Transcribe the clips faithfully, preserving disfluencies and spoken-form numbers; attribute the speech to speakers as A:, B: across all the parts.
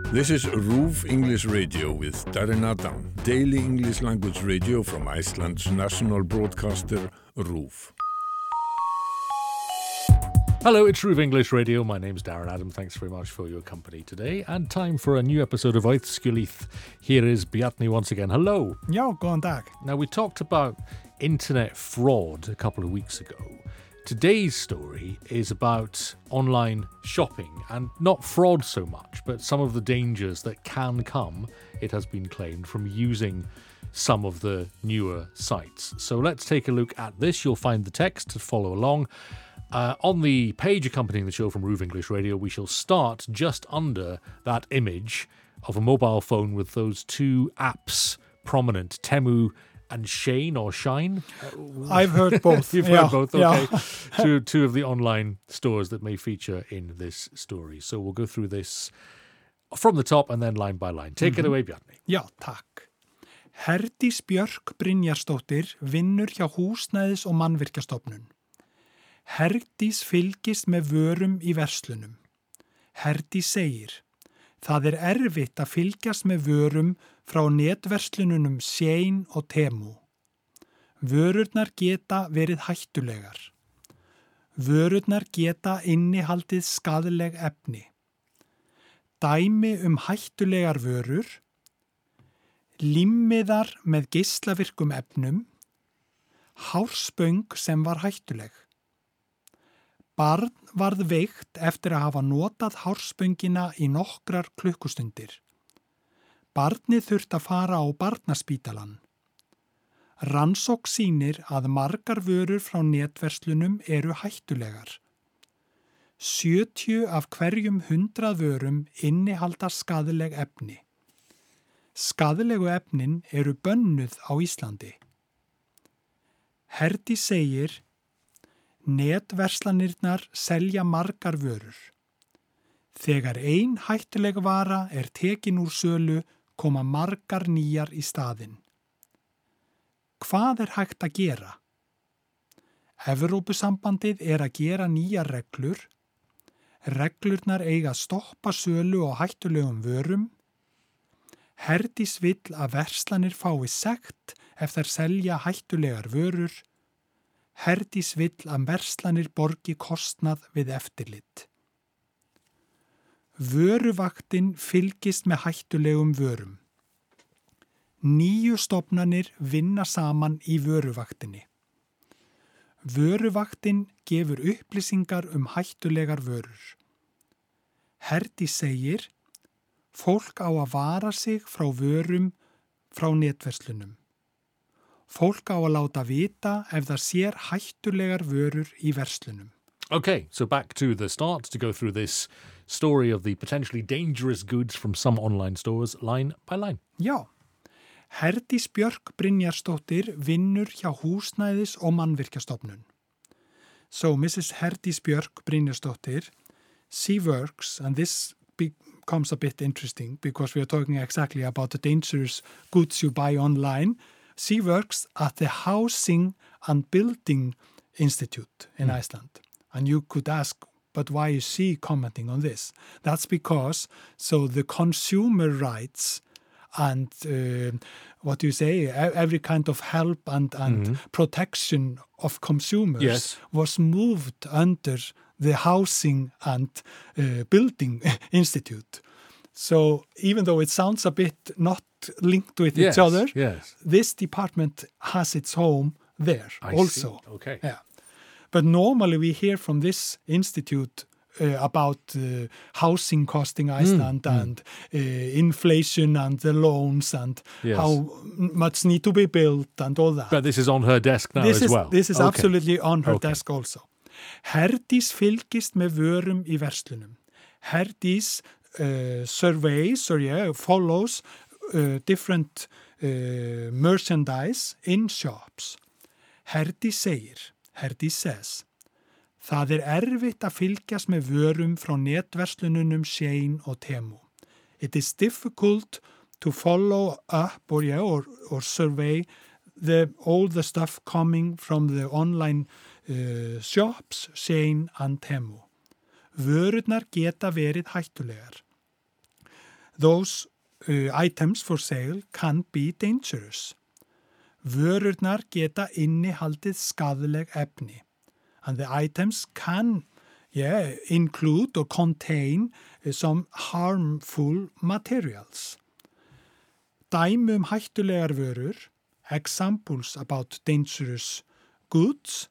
A: This is RÚV English Radio with Darren Adam, daily English language radio from Iceland's national broadcaster, RÚV.
B: Hello, it's RÚV English Radio. My name's Darren Adam. Thanks very much for your company today. And time for a new episode of Oithskjulith. Here is Bjarni once again. Hello.
C: Já, góðan dag.
B: Now, we talked about internet fraud a couple of weeks ago. Today's story is about online shopping, and not fraud so much, but some of the dangers that can come, it has been claimed, from using some of the newer sites. So let's take a look at this. You'll find the text to follow along. Uh, on the page accompanying the show from RÚV English Radio, we shall start just under that image of a mobile phone with those two apps prominent, Temu and Shane or Shine.
C: I've heard both.
B: You've
C: yeah,
B: heard both, okay.
C: Yeah.
B: two, two of the online stores that may feature in this story. So we'll go through this from the top and then line by line. Take mm-hmm. it away, Bjarni.
C: Já, takk. Herdís Björk Brynjarsdóttir vinnur hjá Húsnæðis- og Mannvirkjastofnun. Herdís fylgist með vörum í verslunum. Herdís segir, það er erfitt að fylgjast með vörum frá netverslununum Shein og Temu. Vörurnar geta verið hættulegar. Vörurnar geta innihaldið skaðleg efni. Dæmi um hættulegar vörur, limmiðar með geislavirkum efnum, hárspöng sem var hættuleg. Barn varð veikt eftir að hafa notað hárspöngina í nokkrar klukkustundir. Barnið þurfti að fara á barnaspítalan. Rannsókn sýnir að margar vörur frá netverslunum eru hættulegar. sjötíu af hverjum hundrað vörum innihalda skaðleg efni. Skaðlegu efnin eru bönnuð á Íslandi. Herdís segir, netverslanirnar selja margar vörur. Þegar ein hættuleg vara er tekin úr sölu, koma margar nýjar í staðinn. Hvað er hægt að gera? Evrópusambandið er að gera nýjar reglur. Reglurnar eiga að stoppa sölu á hættulegum vörum. Herdís vill að verslanir fái sekt ef þær selja hættulegar vörur. Herdís vill að verslanir borgi kostnað við eftirlit. Vöruvaktin fylgist með hættulegum vörum. Níu stofnanir vinna saman í vöruvaktinni. Vöruvaktin gefur upplýsingar um hættulegar vörur. Herdís segir, fólk á að vara sig frá vörum frá netverslunum. Fólk á að láta vita ef það sér hættulegar vörur í verslunum.
B: Okay, so back to the start to go through this story of the potentially dangerous goods from some online stores, line by line.
C: Já, Herdís Björk Brynjarsdóttir vinnur hjá Húsnæðis- og Mannvirkjastofnun. So Missus Herdís Björk Brynjarsdóttir, she works, and this becomes a bit interesting because we are talking exactly about the dangerous goods you buy online. She works at the Housing and Building Institute in mm. Iceland. And you could ask, but why is she commenting on this? That's because, so the consumer rights and uh, what do you say, every kind of help and, and mm-hmm. protection of consumers
B: yes.
C: was moved under the Housing and uh, Building Institute. So even though it sounds a bit not linked with
B: yes,
C: each other,
B: yes.
C: this department has its home there
B: I
C: also.
B: See. Okay.
C: Yeah. But normally we hear from this institute uh, about uh, housing costing Iceland mm, and mm. Uh, inflation and the loans and
B: yes.
C: how much need to be built and all that.
B: But this is on her desk now
C: this
B: as
C: is,
B: well.
C: This is
B: okay.
C: absolutely on her
B: okay.
C: desk also. Herdís fylgist með vörum í verslunum. Herdís uh, surveys or yeah, follows uh, different uh, merchandise in shops. Herdís segir, Herdís says, það er erfitt að fylgjast með vörum frá netverslununum Shein og Temu. It is difficult to follow up or, yeah, or, or survey the, all the stuff coming from the online uh, shops, Shein and Temu. Vörurnar geta verið hættulegar. those uh, items for sale can be dangerous. Vörurnar geta innihaldið skaðleg efni. And the items can yeah, include or contain uh, some harmful materials. Dæmi um hættulegar vörur, examples about dangerous goods,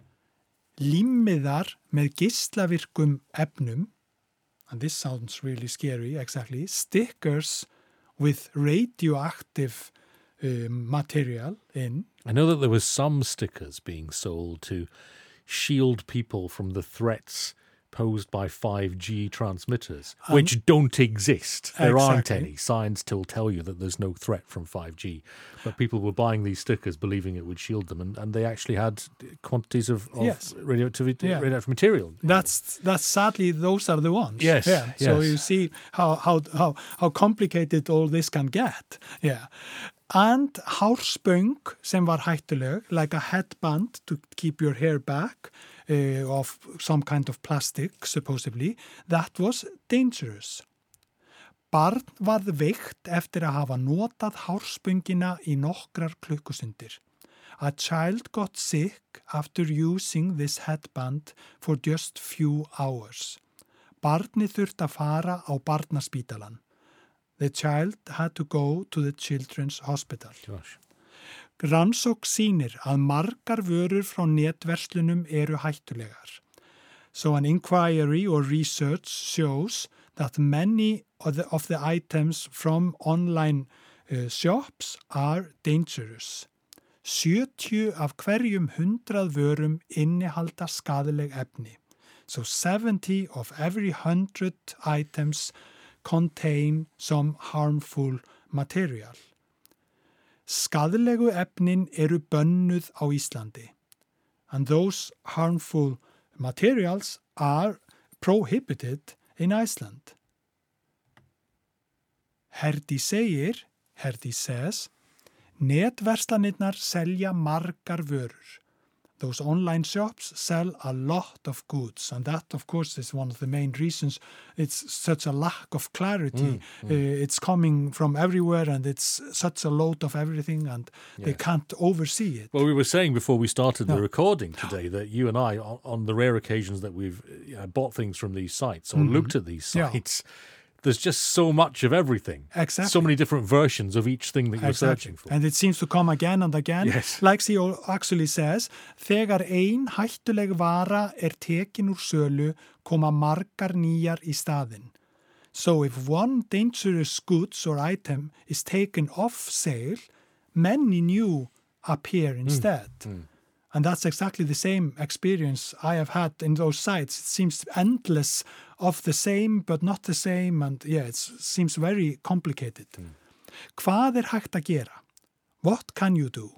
C: límmiðar með geislavirkum efnum, and this sounds really scary, exactly, stickers with radioactive uh, material in.
B: I know that there was some stickers being sold to shield people from the threats posed by five G transmitters, um, which don't exist. There
C: exactly.
B: aren't any. Science still tell you that there's no threat from five G. But people were buying these stickers believing it would shield them, and, and they actually had quantities of, of
C: yes.
B: radioactivity,
C: yeah.
B: radioactive material.
C: That's that's sadly those are the ones.
B: Yes.
C: Yeah.
B: yes.
C: So you see how, how how how complicated all this can get. Yeah. And hárspöng sem var hættuleg, like a headband to keep your hair back, uh, of some kind of plastic, supposedly, that was dangerous. Barn varð veikt eftir að hafa notað hárspöngina í nokkrar klukkustundir. A child got sick after using this headband for just few hours. Barnið þurfti að fara á barnaspítalan. The child had to go to the children's hospital.
B: Gosh.
C: Rannsókn sýnir að margar vörur frá netverslunum eru hættulegar. So an inquiry or research shows that many of the, of the items from online uh, shops are dangerous. sjötíu af hverjum hundrað vörum innihalda skaðleg efni. So seventy of every hundred items contain some harmful material. Skaðlegu efnin eru bönnuð á Íslandi. And those harmful materials are prohibited in Iceland. Herdís segir, Herdís says, netverslanirnar selja margar vörur. Those online shops sell a lot of goods, and that, of course, is one of the main reasons it's such a lack of clarity.
B: Mm, mm.
C: Uh, it's coming from everywhere, and it's such a load of everything, and yes. they can't oversee it.
B: Well, we were saying before we started the
C: no.
B: recording today that you and I, on, on the rare occasions that we've you know, bought things from these sites or
C: mm-hmm.
B: looked at these sites,
C: yeah.
B: there's just so much of everything.
C: Exactly.
B: So many different versions of each thing that you're
C: exactly.
B: searching for.
C: And it seems to come again and again.
B: Yes.
C: Like she actually says, þegar ein hættuleg vara er tekin úr sölu, koma margar nýjar í staðinn. So if one dangerous goods or item is taken off sale, many new appear instead. Mm. Mm. And that's exactly the same experience I have had in those sites. It seems endless of the same, but not the same. And yeah, it seems very complicated. Mm. Hvað er hægt að gera? What can you do?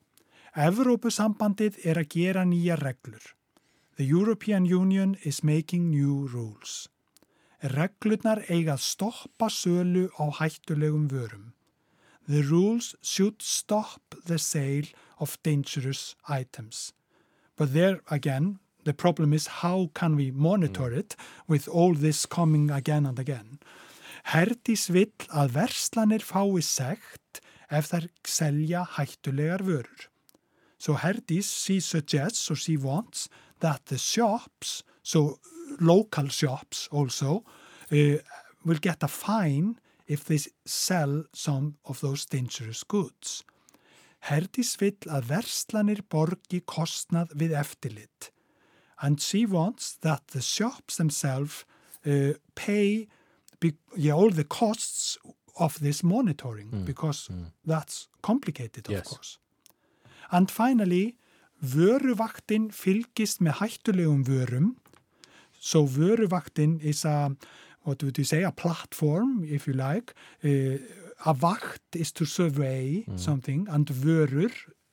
C: Evrópusambandið er að gera nýjar reglur. The European Union is making new rules. Reglurnar eiga að stoppa sölu á hættulegum vörum. The rules should stop the sale of dangerous items. But there again, the problem is how can we monitor mm. it with all this coming again and again. Herdís vill að verslanir fái sekt ef þær selja hættulegar vörur. So Herdís, she suggests or she wants that the shops, so local shops also, uh, will get a fine if they sell some of those dangerous goods. Herdís vill að verslanir borgi kostnað við eftirlit. And she wants that the shops themselves uh, pay be, yeah, all the costs of this monitoring, mm. because mm. that's complicated, of
B: yes.
C: course. And finally, vöruvaktin fylgist með hættulegum vörum. So vöruvaktin is a, what would you say, a platform, if you like. Uh, a vakt is to survey mm. something, and vörur,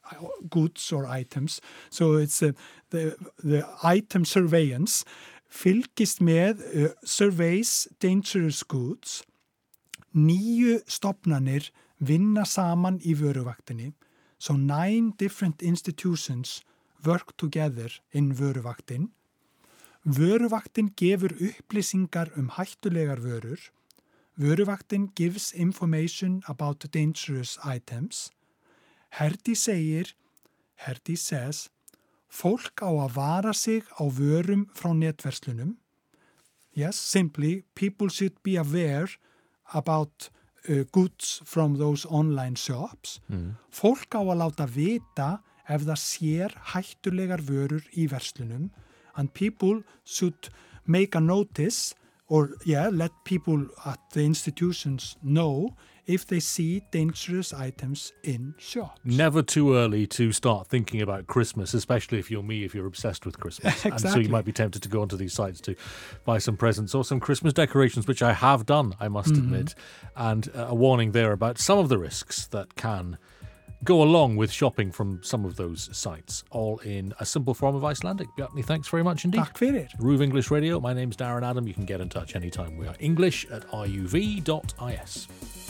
C: goods or items. So it's uh, the, the item surveillance fylgist með, uh, surveys dangerous goods. Níu stofnanir vinna saman í vöruvaktinni. So nine different institutions work together in vöruvaktin. Vöruvaktin gefur upplýsingar um hættulegar vörur. Vöruvaktin gives information about dangerous items. Herdís segir, Herdís says, fólk á að vara sig á vörum frá netverslunum. Yes, simply, people should be aware about uh, goods from those online shops.
B: Mm.
C: Fólk á að láta vita ef það sér hættulegar vörur í verslunum, and people should make a notice or yeah, let people at the institutions know if they see dangerous items in shops.
B: Never too early to start thinking about Christmas, especially if you're me, if you're obsessed with Christmas.
C: Exactly.
B: And so you might be tempted to go onto these sites to buy some presents or some Christmas decorations, which I have done, I must mm-hmm. admit. And uh, a warning there about some of the risks that can go along with shopping from some of those sites, all in a simple form of Icelandic. Bjarni, thanks very much indeed.
C: Takk fyrir.
B: Ruv English Radio, my name's Darren Adam. You can get in touch anytime. We are English at R U V dot I S.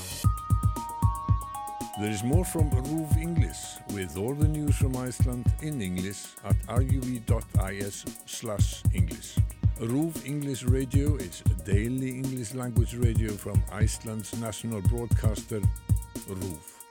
A: There is more from Ruv English with all the news from Iceland in English at ruv.is slash English. Ruv English Radio is a daily English language radio from Iceland's national broadcaster, Ruv.